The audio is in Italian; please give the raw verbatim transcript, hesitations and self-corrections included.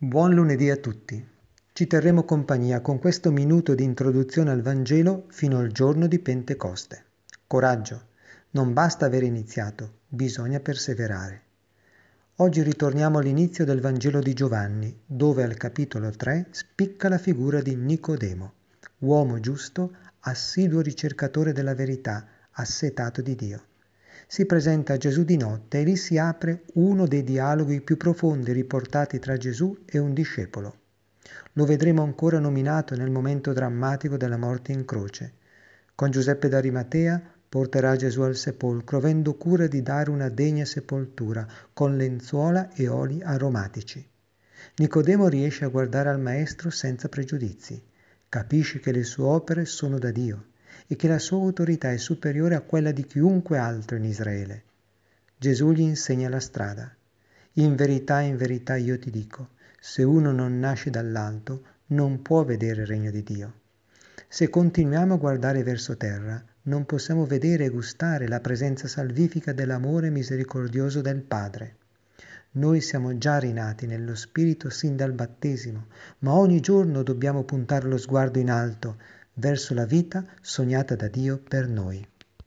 Buon lunedì a tutti. Ci terremo compagnia con questo minuto di introduzione al Vangelo fino al giorno di Pentecoste. Coraggio, non basta aver iniziato, bisogna perseverare. Oggi ritorniamo all'inizio del Vangelo di Giovanni, dove al capitolo tre spicca la figura di Nicodemo, uomo giusto, assiduo ricercatore della verità, assetato di Dio. Si presenta a Gesù di notte e lì si apre uno dei dialoghi più profondi riportati tra Gesù e un discepolo. Lo vedremo ancora nominato nel momento drammatico della morte in croce. Con Giuseppe d'Arimatea porterà Gesù al sepolcro, avendo cura di dare una degna sepoltura, con lenzuola e oli aromatici. Nicodemo riesce a guardare al Maestro senza pregiudizi. Capisce che le sue opere sono da Dio e che la sua autorità è superiore a quella di chiunque altro in Israele. Gesù gli insegna la strada. In verità, in verità io ti dico, se uno non nasce dall'alto, non può vedere il regno di Dio. Se continuiamo a guardare verso terra, non possiamo vedere e gustare la presenza salvifica dell'amore misericordioso del Padre. Noi siamo già rinati nello Spirito sin dal battesimo, ma ogni giorno dobbiamo puntare lo sguardo in alto, verso la vita sognata da Dio per noi.